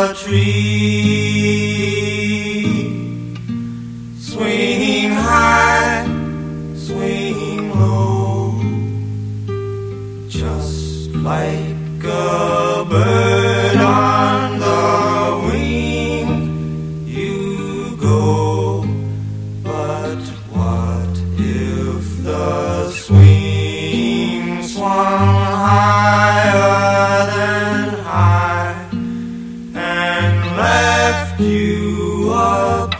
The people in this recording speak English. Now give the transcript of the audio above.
the tree. Swing high, swing low, just like a bird on the wing you go. But what if the swing swung higher than high and left you up